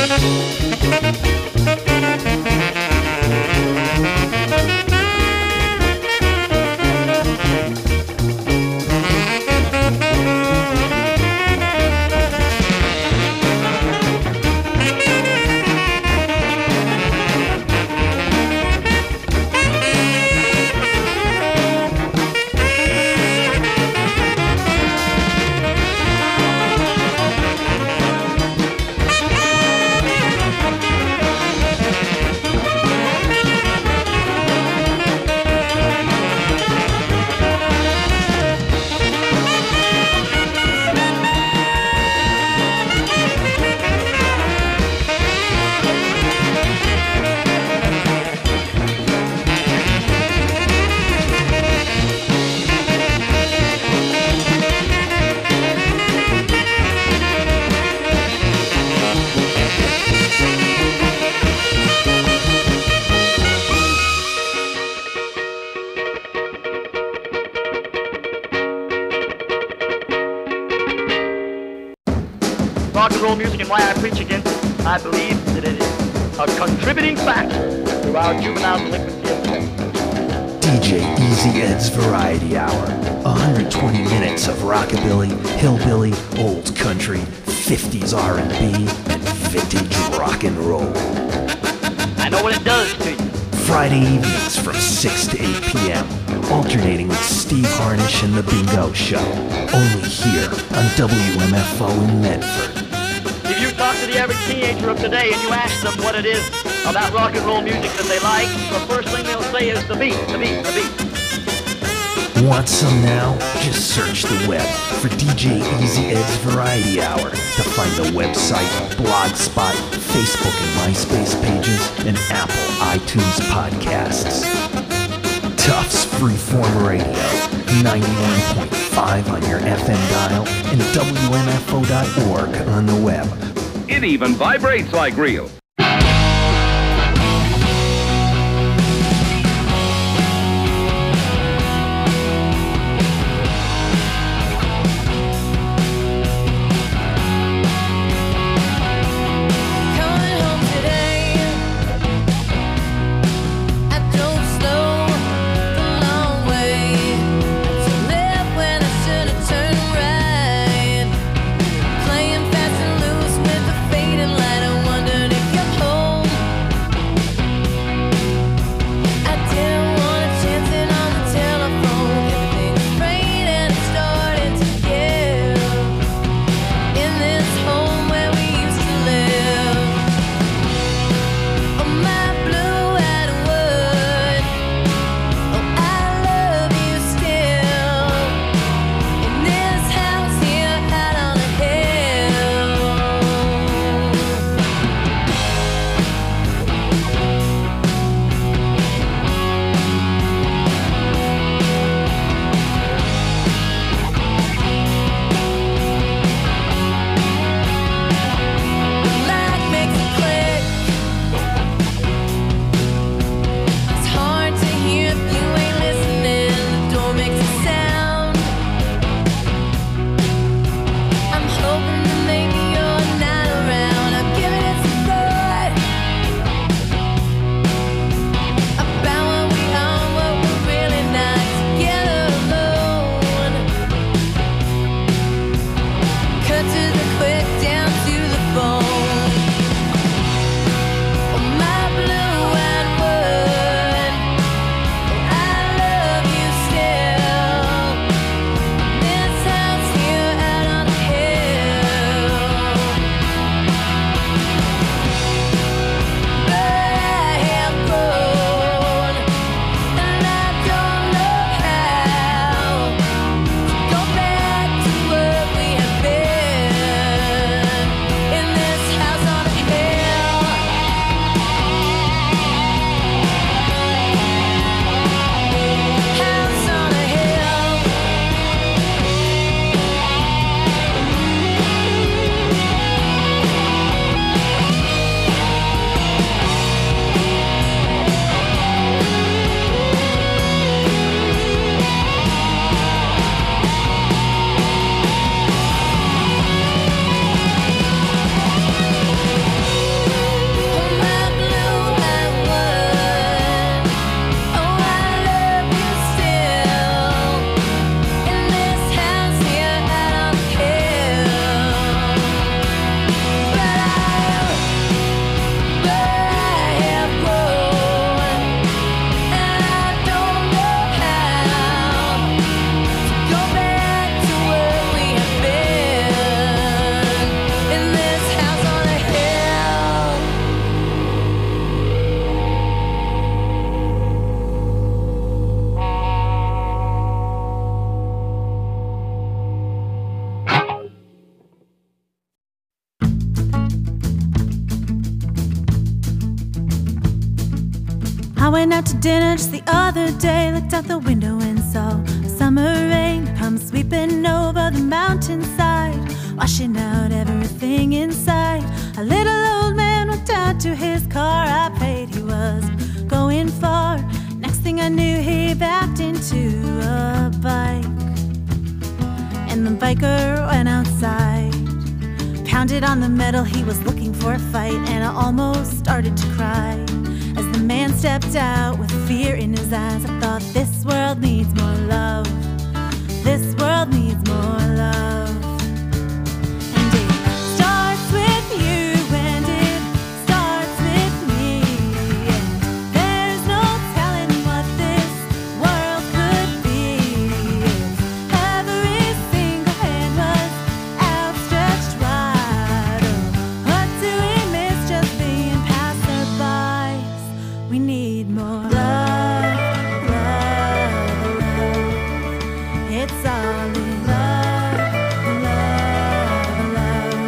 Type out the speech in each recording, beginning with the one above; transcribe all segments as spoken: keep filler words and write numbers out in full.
Rock and roll music and why I preach against it, I believe that it is a contributing factor to our juvenile delinquency of the D J Easy Ed's Variety Hour. one hundred twenty minutes of rockabilly, hillbilly, old country, fifties R and B, and vintage rock and roll. I know what it does to you. Friday evenings from six to eight p.m. Alternating with Steve Harnish and The Bingo Show. Only here on W M F O in Medford. If you talk to the average teenager of today and you ask them what it is about rock and roll music that they like, the first thing they'll say is the beat, the beat, the beat. Want some now? Just search the web for D J Easy Ed's Variety Hour to find the website, Blogspot, Facebook and MySpace pages, and Apple iTunes podcasts. Tufts Freeform Radio, ninety-one point five on your F M dial, and W M F O dot org on the web. It even vibrates like real. Playing fast and loose with the fading light. I wondered if I went out to dinner just the other day, looked out the window and saw a summer rain come sweeping over the mountainside, washing out everything inside. A little old man went out to his car. I prayed he was going far. Next thing I knew, he backed into a bike, and the biker went outside, pounded on the metal. He was looking for a fight, and I almost started to cry as the man stepped out with fear in his eyes. I thought, this world needs more love. This world needs more love. And it starts with you, and it starts with me. And there's no telling what this world could be if every single hand was outstretched wide. Oh, what do we miss just being passerbys? We need more love, love, love. It's all in love, love, love.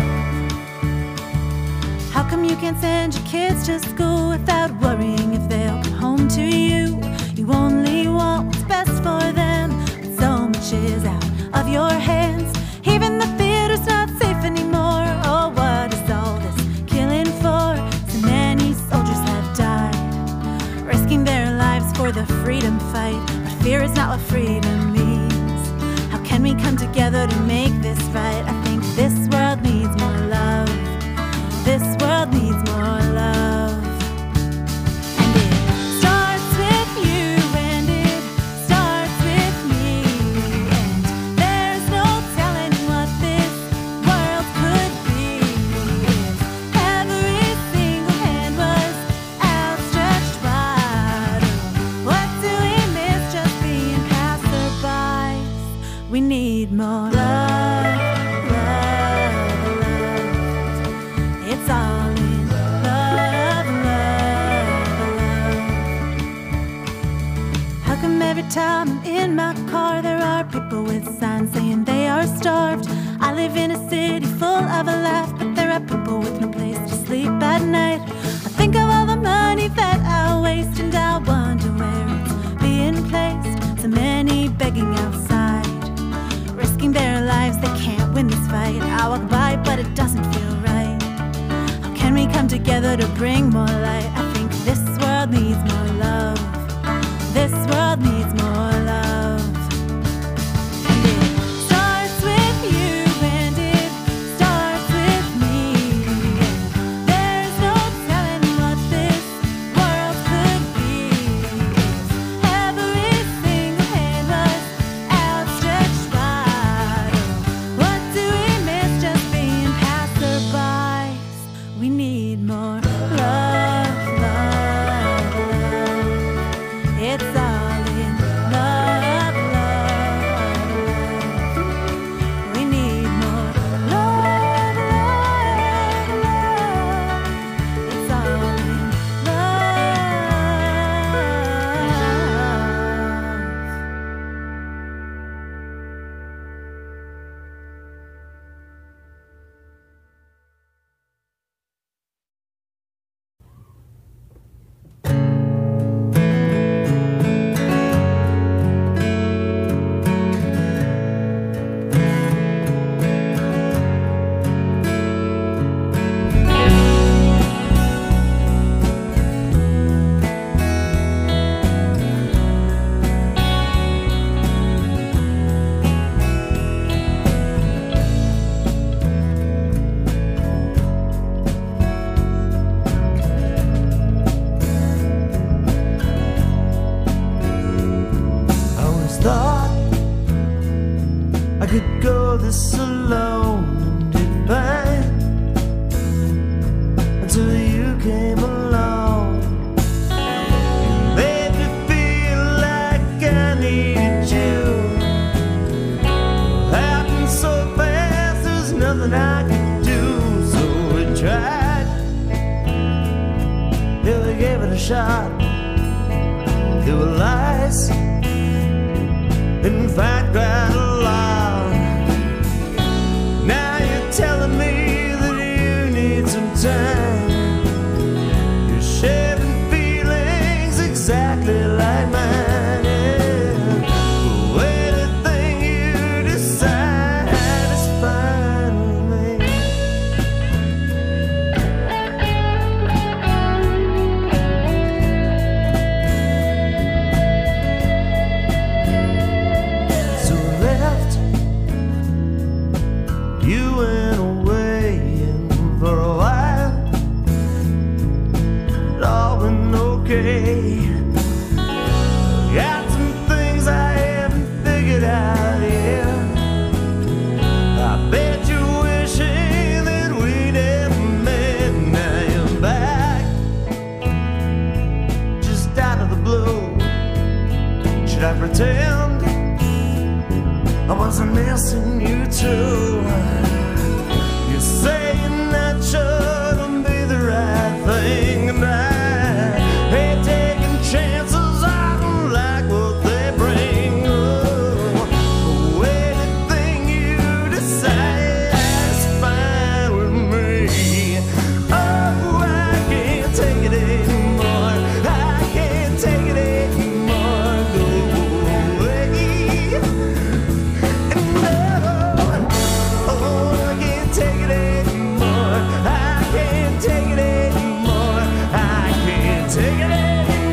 How come you can't send your kids to school without worrying if they'll come home to you? You only want what's best for them, but so much is out of your hands. Even the theater's not safe anymore. Oh, what is all this killing for? So many soldiers have died, risking their lives for the freedom fight. But fear is not what freedom means. How can we come together to make this right? I think this world needs more love. This world needs more love. And it starts with you, and it starts with me. And there's no telling what this world could be if every single hand was outstretched wide. Oh, what do we miss just being passerbys? We need more love, love, love. It's all in love, love, love. How come every time I'm in my car there are people with signs saying they are starved? I live in a city full of a laugh, but there are people with no place to sleep at night. I think of all the money that I waste, and I wonder where it's being placed. So many begging outside, risking their lives, they can't win this fight. I walk by, but it doesn't feel right. How can we come together to bring more light? I think this world needs more love. This world needs more love. And it starts with you, and it starts with me. And there's no telling what this world could be if every single hand was outstretched wide. Oh, what do we miss just being passerbys? We need more love, love, love. It's all in love, love, love. We need more love, love, love. It's all in love. I always thought I could go this alone and did fine until you came along. You made me feel like I needed you. It happened so fast, there's nothing I could do. So we tried, yeah, we gave it a shot. There were lies, in fact, quite a lot. Now you're telling me that you need some time. You're sharing feelings exactly okay. Got some things I haven't figured out yet. I bet you're wishing that we never met. Now you're back, just out of the blue. Should I pretend I wasn't missing you too? You're saying that shouldn't be the right thing, and I ain't taking chances. I don't like what they bring. Oh, anything you decide is fine with me. Oh, I can't take it anymore. I can't take it anymore. Go away. And no, oh, I can't take it anymore. I can't take it anymore. I can't take it anymore.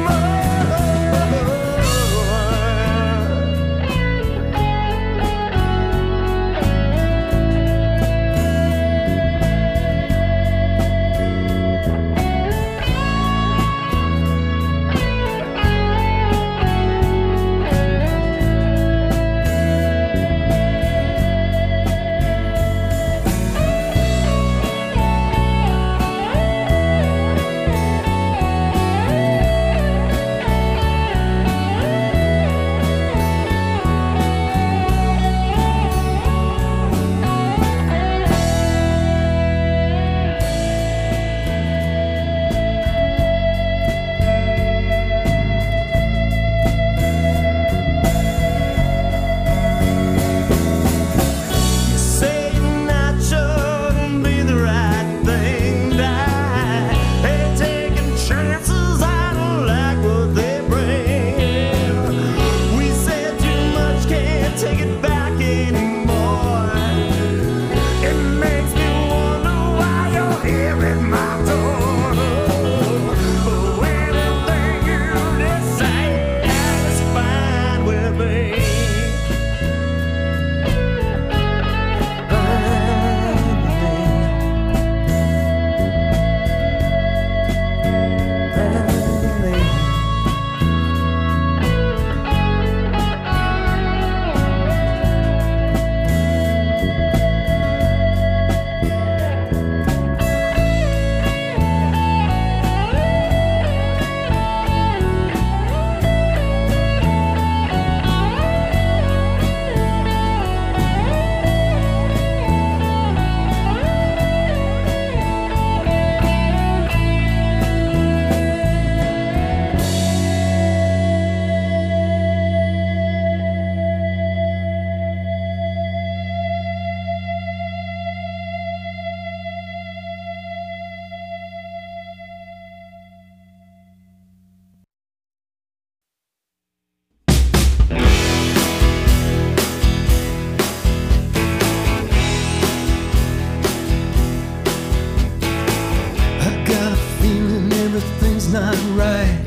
Not right.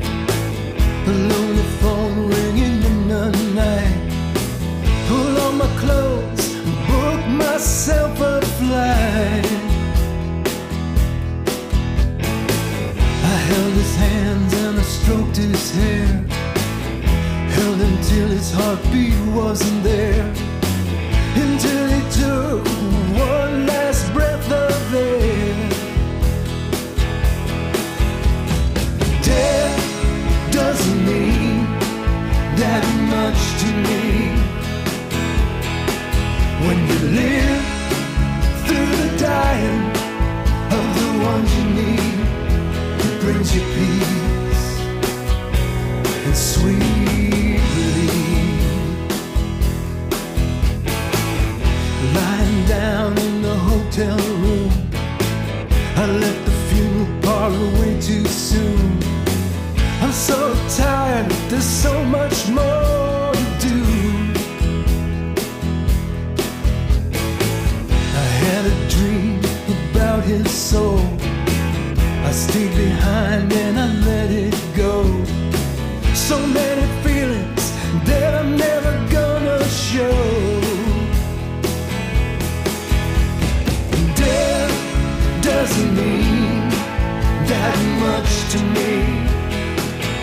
A lonely phone ringing in the night. Pull on my clothes, book myself a flight. I held his hands and I stroked his hair, held him till his heartbeat wasn't there, until he took one last breath of air. Death doesn't mean that much to me. When you live through the dying of the ones you need, it brings you peace and sweet relief. Lying down in the hotel room, I left the funeral parlor way too soon. I'm so tired, there's so much more to do. I had a dream about his soul. I stayed behind and I let it go. So many feelings that I'm never gonna show. Death doesn't mean that much to me.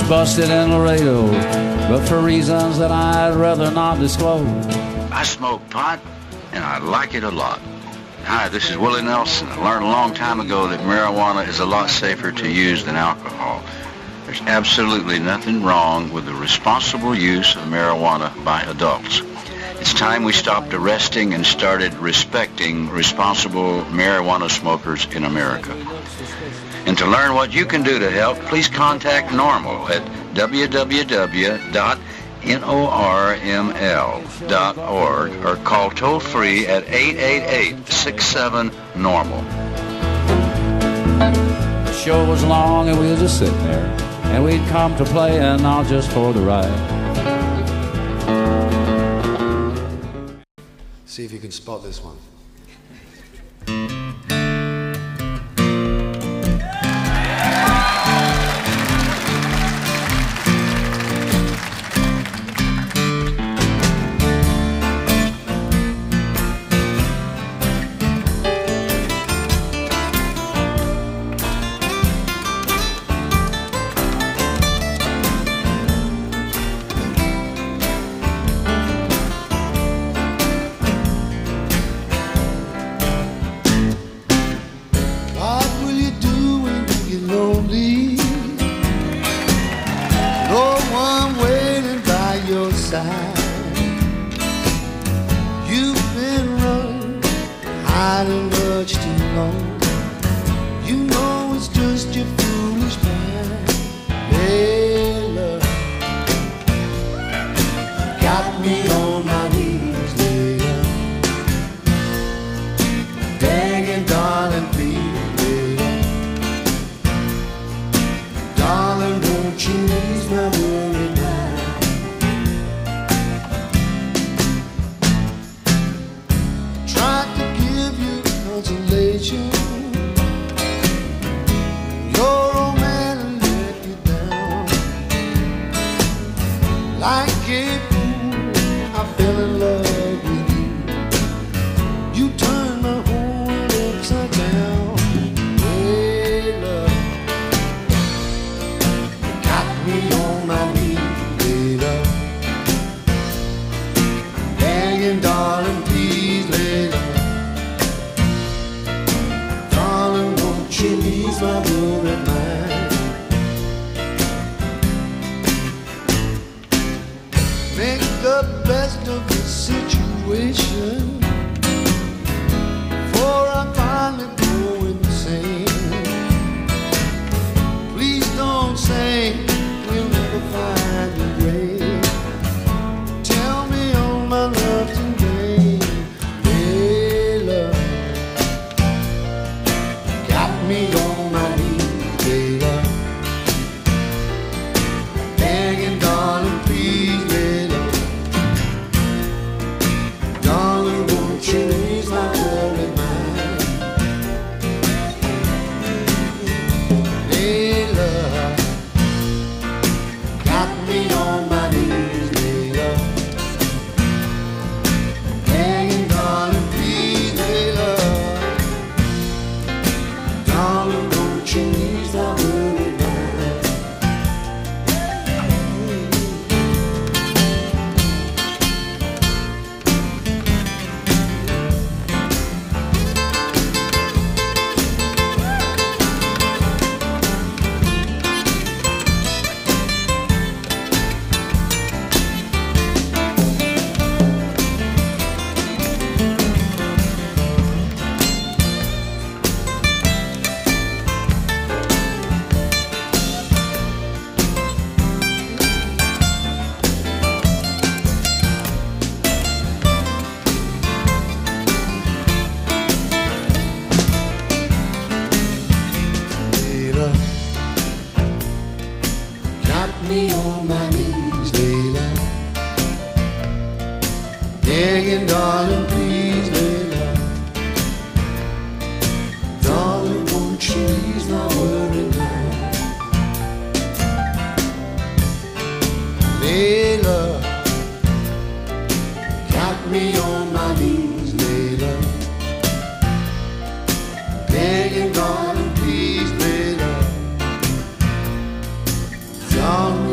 busted in Laredo, but for reasons that I'd rather not disclose. I smoke pot, and I like it a lot. Hi, this is Willie Nelson. I learned a long time ago that marijuana is a lot safer to use than alcohol. There's absolutely nothing wrong with the responsible use of marijuana by adults. It's time we stopped arresting and started respecting responsible marijuana smokers in America. And to learn what you can do to help, please contact NORML at w w w dot norml dot org or call toll-free at eight eight eight, six seven, normal. The show was long and we were just sitting there, and we'd come to play and not just for the ride. See if you can spot this one. Begging, darling, please, lay love. Darling,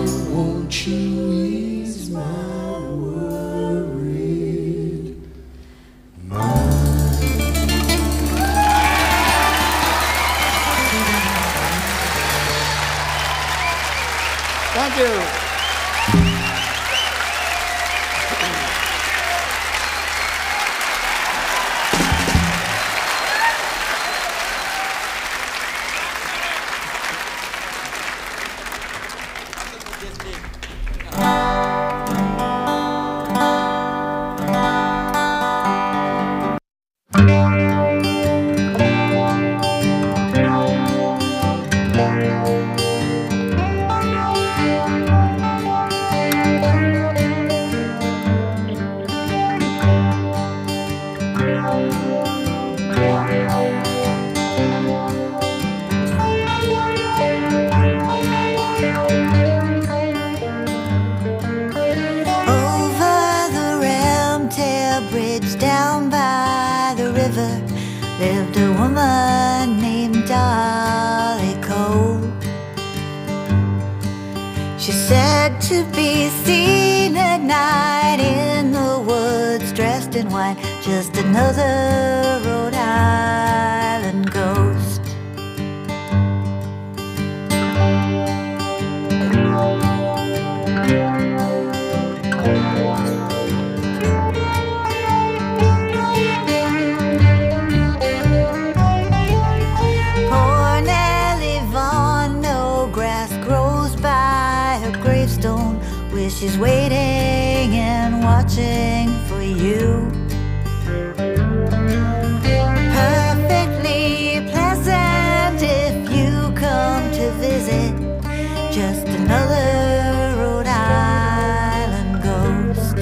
a bridge down by the river lived a woman named Dolly Cole. She said to be seen at night in the woods, dressed in white, just another Rhode Island ghost. Poor Nellie Vaughan, no grass grows by her gravestone, where she's waiting and watching for you. Perfectly pleasant if you come to visit, just another Rhode Island ghost.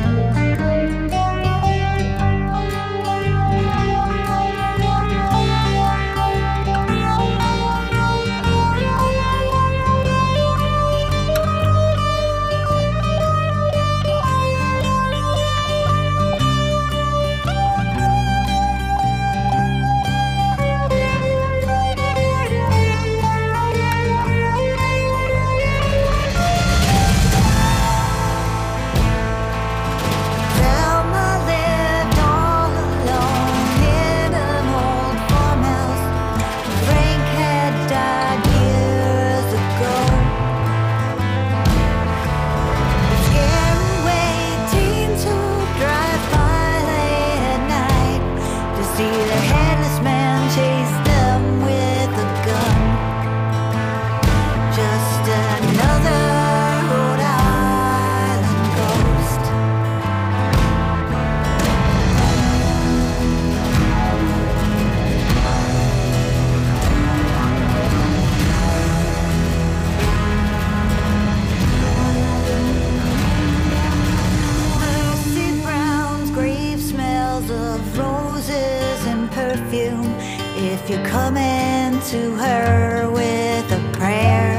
If you're coming to her with a prayer.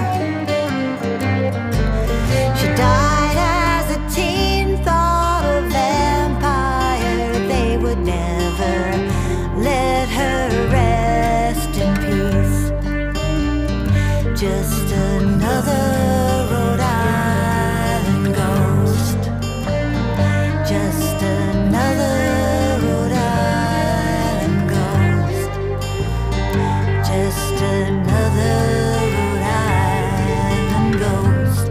She died as a teen, thought a vampire. They would never let her rest in peace. Just another Rhode Island ghost. Just another Rhode Island ghost. Just another Rhode Island ghost.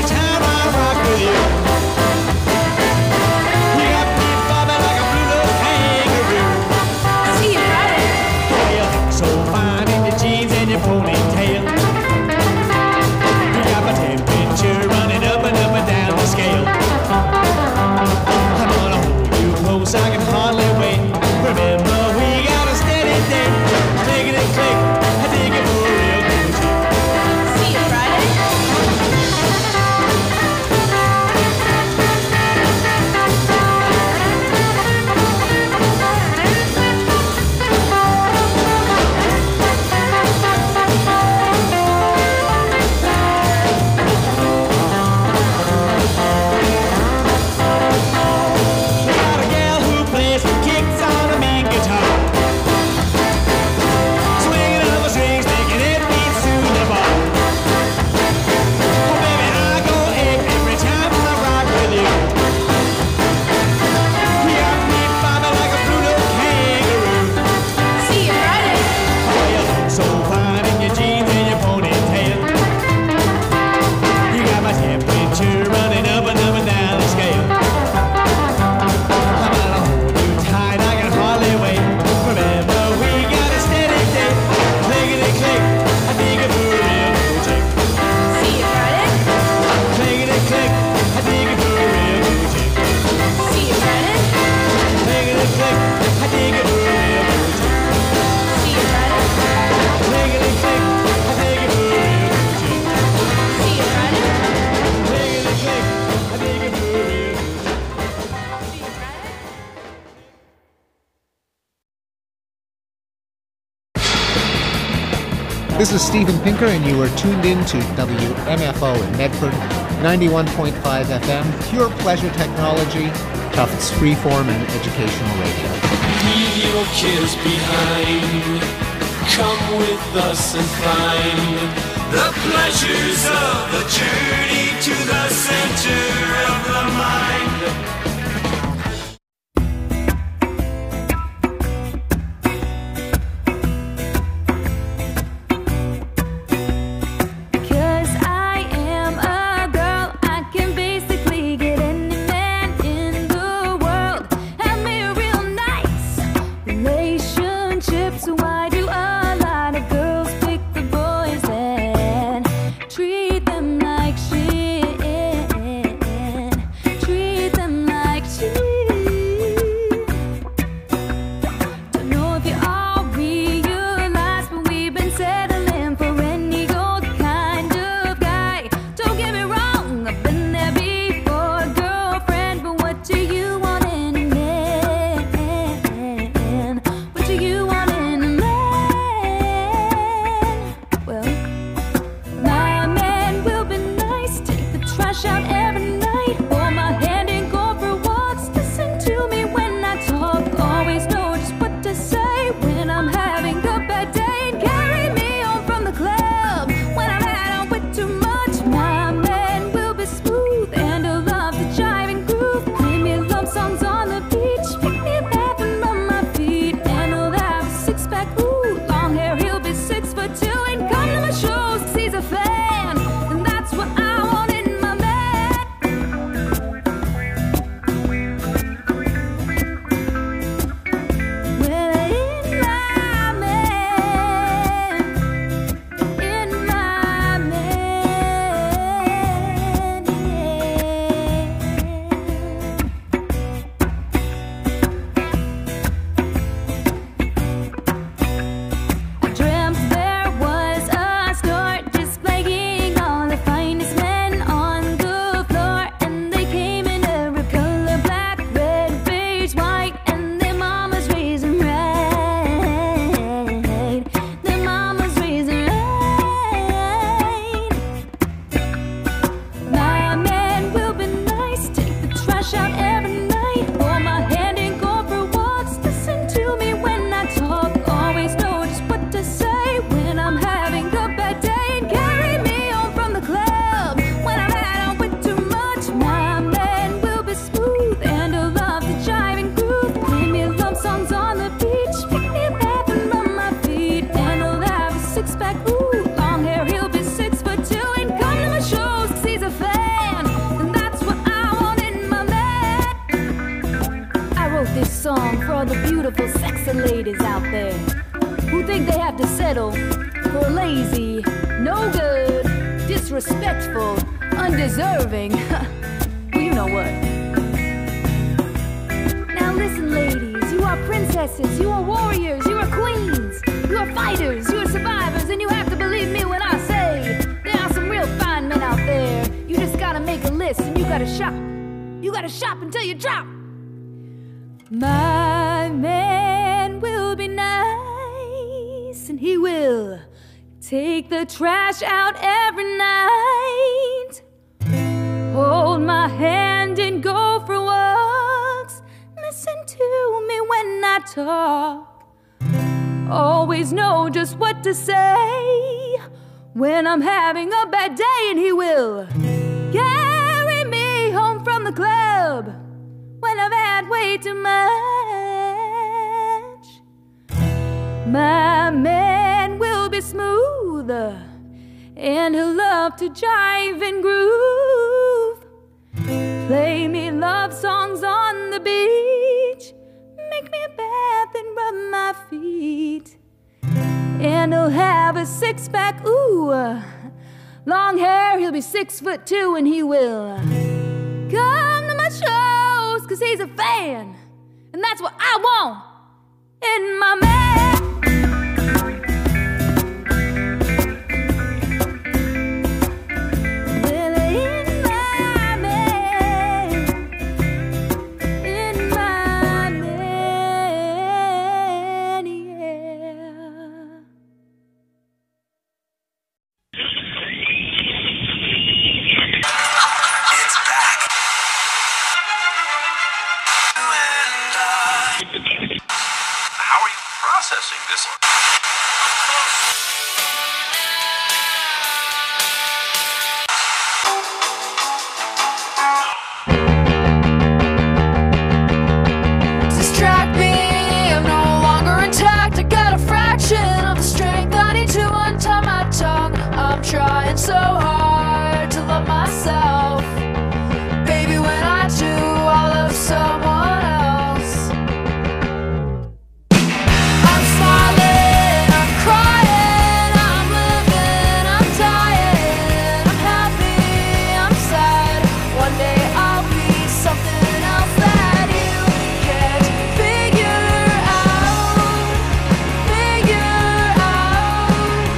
You got me bobbing like a blue little This is Steven Pinker, and you are tuned in to W M F O in Medford, ninety-one point five F M, pure pleasure technology, Tufts freeform and educational radio. Leave your cares behind. Come with us and find the pleasures of the journey to the center of the mind. Treat them like shit. Treat them like beautiful, sexy ladies out there who think they have to settle for lazy, no good, disrespectful, undeserving. Well, you know what? Now listen, ladies, you are princesses, you are warriors, you are queens, you are fighters, you are survivors, and you have to believe me when I say there are some real fine men out there. You just gotta make a list and you gotta shop. You gotta shop until you drop. My man will be nice, and he will take the trash out every night, hold my hand and go for walks, listen to me when I talk, always know just what to say when I'm having a bad day, and he will carry me home from the club when I've had way too much. My man will be smooth, and he'll love to jive and groove, play me love songs on the beach, make me a bath and rub my feet, and he'll have a six-pack, ooh, long hair, he'll be six foot two, and he will come to my shows, cause he's a fan, and that's what I want in my man. This one. Distract me, I'm no longer intact. I got a fraction of the strength I need to untie my tongue. I'm trying so hard to love myself. Baby, when I do, I love someone else. I'm smiling, I'm crying, I'm living, I'm dying. I'm happy, I'm sad. One day I'll be something else that you can't figure out, figure out.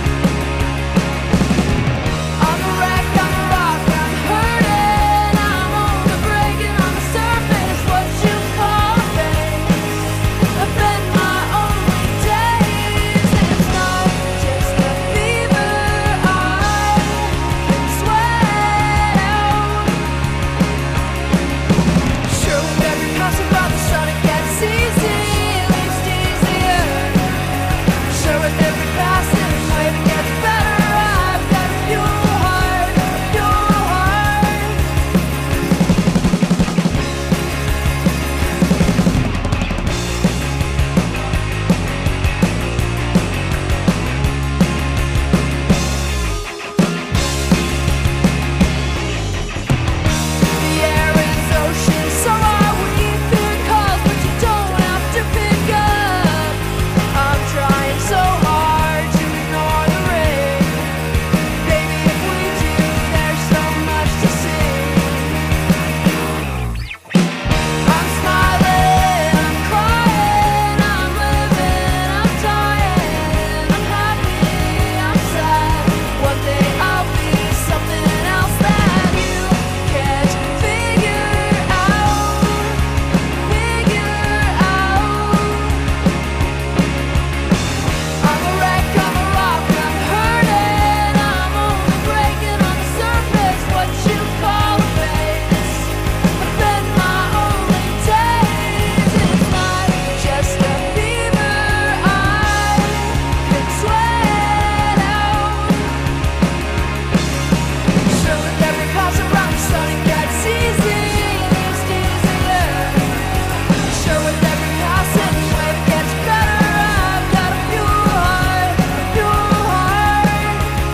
I'm a wreck, I'm a rock, I'm hurting, I'm only breaking on the surface. What you call a phase, I've been my only days. It's not just a fever I can sweat out. Sure, with every passing by the sun it gets easy, at least easier. Sure, with every passing wave it gets better. I've got a pure heart, a pure heart. The air is ocean, so are we. Fear calls, but you don't have to pick up. I'm trying so hard to ignore the rain. Baby, if we do, there's so much to see. I'm smiling, I'm crying, I'm living, I'm dying. I'm happy, I'm sad. One day I'll be something else that you can't figure out, figure out. I'm a wreck, I'm a rock, I'm hurting, I'm only breaking on the surface. What you call a phase, I've been my only days. It's not just a fever I can sweat out. Sure, with every pass around the sun it gets easy, at least easier. Sure, with every passing wave it gets better. I've got a pure heart, a pure heart.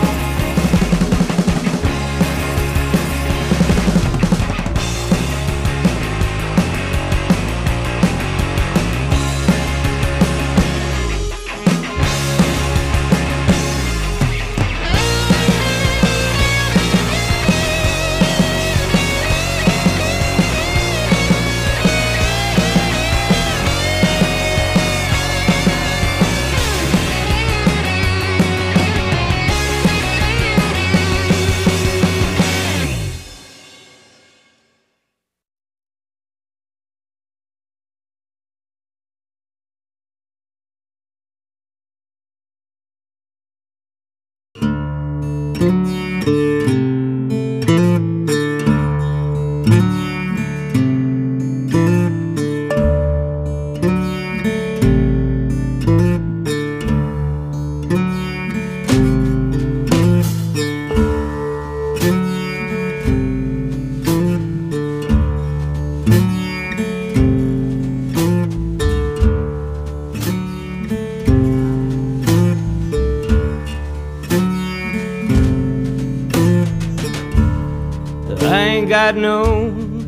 I ain't got no,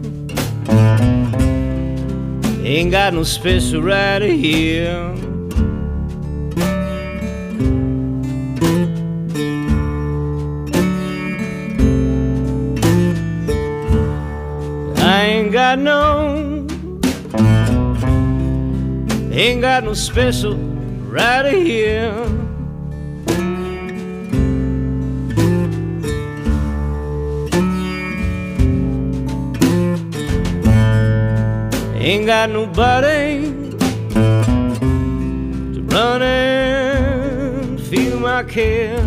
ain't got no special right here. I ain't got no, ain't got no special right here. Ain't got nobody to run and feel my care.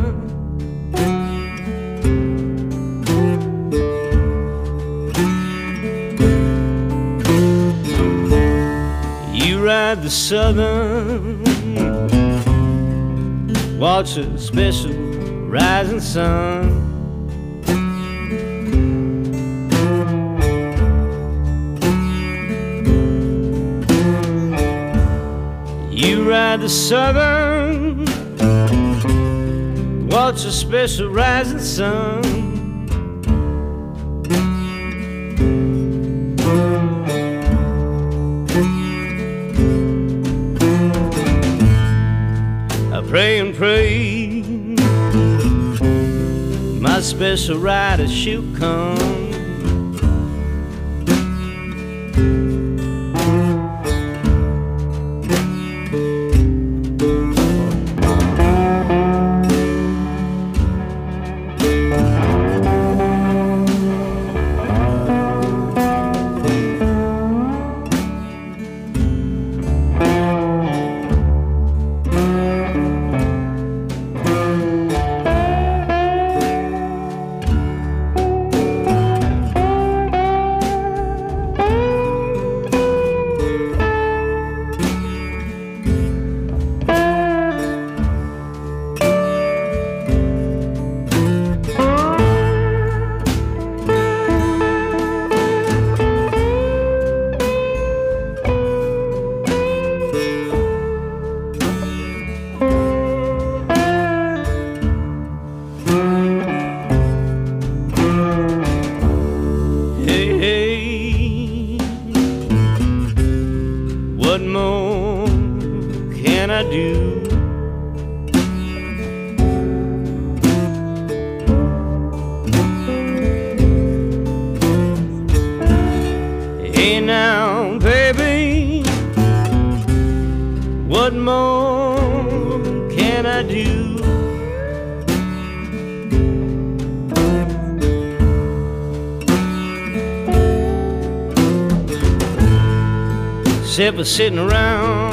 You ride ride the southern, watch a special rising sun. You ride the southern, watch a special rising sun. I pray and pray my special rider she'll come. What more can I do? Hey now, baby, what more can I do? Except for sitting around